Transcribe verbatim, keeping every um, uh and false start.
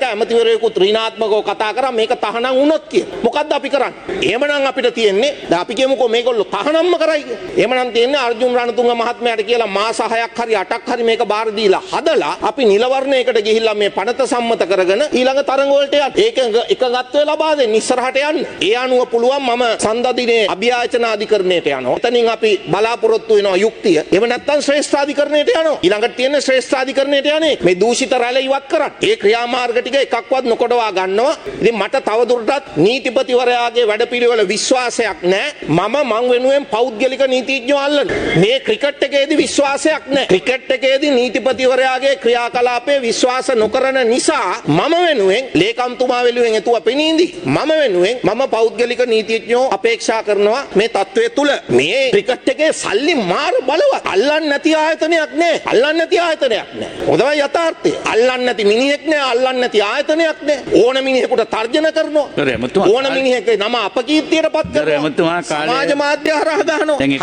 ඇමතිවරයෙකුත් ඍණාත්මකව කතා කරා මේක තහනම් වුණොත් කියලා. මොකද්ද අපි කරන්නේ? එහෙමනම් අපිට තියෙන්නේ දැන් අපි කියමුකෝ මේගොල්ලෝ තහනම්ම කරයි කියලා. එහෙමනම් තියෙන්නේ අර්ජුන් රණතුංග මහත්මයාට කියලා මාස හයක් හරි අටක් හරි මේක බාර දීලා හදලා අපි නිලවරණයකට ගිහිල්ලා මේ පනත සම්මත කරගෙන ඊළඟ තරඟ වලට යන්න. ඒක එකගත්වය ලබා දෙන්න ඉස්සරහට යන්න. ඒ අනුව පුළුවන් මම සන්දදිනේ අභියාචන අධිකරණයට යනවා. එතනින් අපි බලාපොරොත්තු වෙනවා යුක්තිය. එහෙම නැත්නම් ශ්‍රේෂ්ඨාධිකරණයට යනවා. ඊළඟට තියෙන්නේ ශ්‍රේෂ්ඨාධිකරණයට යන්නේ මේ දූෂිත රැළ ඉවත් කරන්න. ඒ ක්‍රියාමාර්ග ටික එකක්වත් නොකොඩවා ගන්නවා. ඉතින් මට තවදුරටත් නීතිපතිවරයාගේ වැඩපිළිවෙල විශ්වාසයක් නැහැ. මම මං වෙනුවෙන් පෞද්ගලික නීතිඥයෝ අල්ලන. මේ ක්‍රිකට් එකේදී විශ්වාසයක් නැහැ. ක්‍රිකට් එකේදී නීතිපතිවරයාගේ ක්‍රියාකලාපයේ විශ්වාස නොකරන නිසා මම වෙනුවෙන් ලේකම්තුමා වෙනුවෙන් එතුවා පෙනීඳි. මම වෙනුවෙන් මම පෞද්ගලික නීතිඥයෝ අපේක්ෂා කරනවා මේ තත්ත්වය තුල. මේ ක්‍රිකට් එකේ සල්ලි මාර බලවත්. අල්ලන්නේ නැති ආයතනයක් නැහැ. අල්ලන්නේ නැති ආයතනයක් නැහැ. හොඳයි යථාර්ථය. අල්ලන්නේ නැති මිනිහෙක් නැහැ. අල්ලන්නේ නැති ආයතනයක් නැහැ. ඕන මිනිහෙකුට තර්ජන කරනවා. ඕන මිනිහෙක්ගේ නම අපකීර්තියට පත් කරනවා. සමාජ මාධ්‍ය හරහා දානවා.